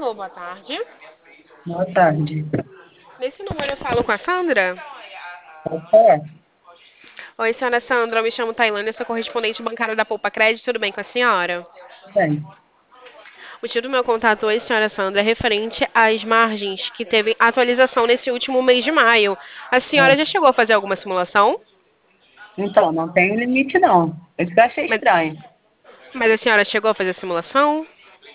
Alô, boa tarde. Boa tarde. Nesse número eu falo com a Sandra. Pode falar? Oi, senhora Sandra, eu me chamo Tailândia, sou correspondente bancária da Poupa Crédito, tudo bem com a senhora? Tudo bem. O motivo do meu contato hoje, senhora Sandra, é referente às margens que teve atualização nesse último mês de maio. A senhora já Ah, chegou a fazer alguma simulação? então, não tem limite, não. Isso que eu achei Mas, estranho. mas a senhora chegou a fazer a simulação?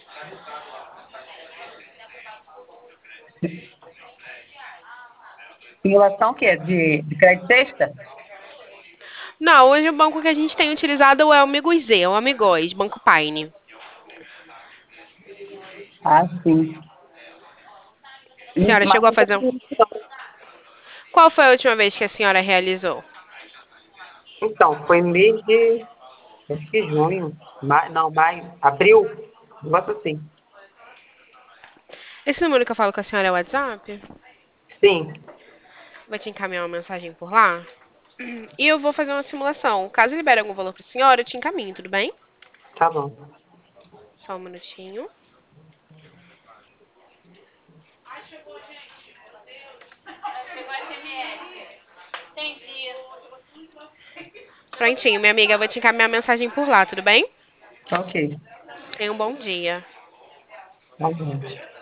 Simulação o quê? De crédito extra? Não, hoje o banco que a gente tem utilizado é o Amigos Z, o Amigóis, Banco Paine. Ah, sim. A senhora Mas chegou a não tem fazer. limite, não. Qual foi a última vez que a senhora realizou? Então, foi mês de, acho que junho. Não, maio, abril. Um negócio assim. Esse número que eu falo com a senhora é o WhatsApp? Sim, Vou te encaminhar uma mensagem por lá. E eu vou fazer uma simulação. Caso libere algum valor para a senhora, eu te encaminho, tudo bem? tá bom. Só um minutinho. Prontinho, minha amiga, eu vou te encaminhar a mensagem por lá, tudo bem? Ok, Tenha um bom dia. tá bom.